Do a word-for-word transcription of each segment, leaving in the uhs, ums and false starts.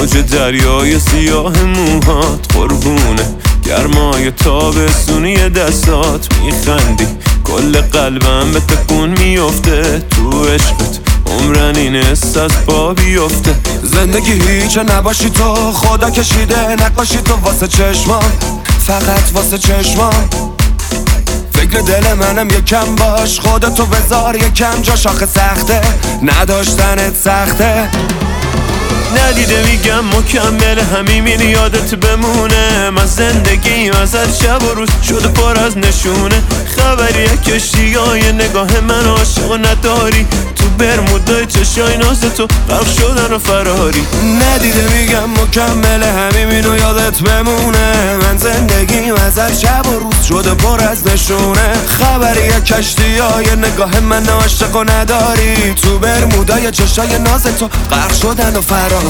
موج دریای سیاه موهات قربونه گرمای تابستونی دستات میخندی کل قلبم به تکون میفته تو عشقت عمرن این حس از پا بیفته زندگی هیچه نباشی تو خدا کشیده نقاشی تو واسه چشمام فقط واسه چشمام فکر دل منم یکم باش خودتو بذار یکم جاش آخه سخته نداشتنت سخته ندیده میگم مکمل همین یادت بمونه من زندگیم ازت شب و روز شده پر از نشونه خبری کشتی های نگاه من عاشق و نداری تو برمودای چشای ناز تو غرق شدن و فراری ندیده میگم مکمل همین یادت بمونه من زندگیم ازت شب و روز شده پر از نشونه خبری کشتی های نگاه من عاشق و نداری تو برمودای چشای ناز تو غرق شدن و فراری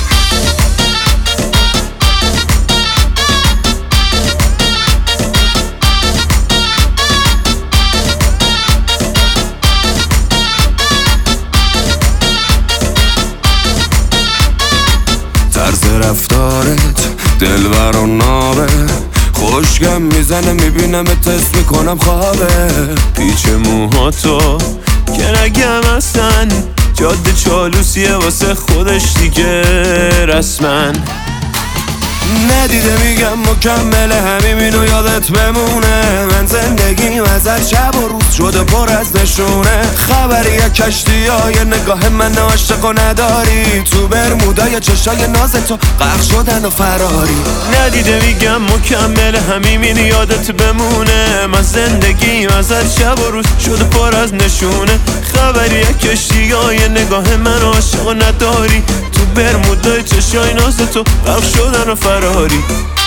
طرز رفتارت دلبر و نابه خوشگم میزنه میبینم اتست میکنم خوابه پیچ موهاتو که نگم اصلا جاده چالوسیه واسه خودش دیگه رسمن ندیده میگم مکمل همینو یادت بمونه من زندگیم ازت شب و روز شده پر از نشونه خبری کشتی های نگاه من عاشق و نداری تو برمودای چشای ناز تو غرق شدن و فراری ندیده میگم مکمل همین یادت بمونه من زندگیم ازت شب و روز شده پر از نشونه خبری کشتی های نگاه من عاشق و نداری تو برمودای چشای ناز تو غرق شدن و فراری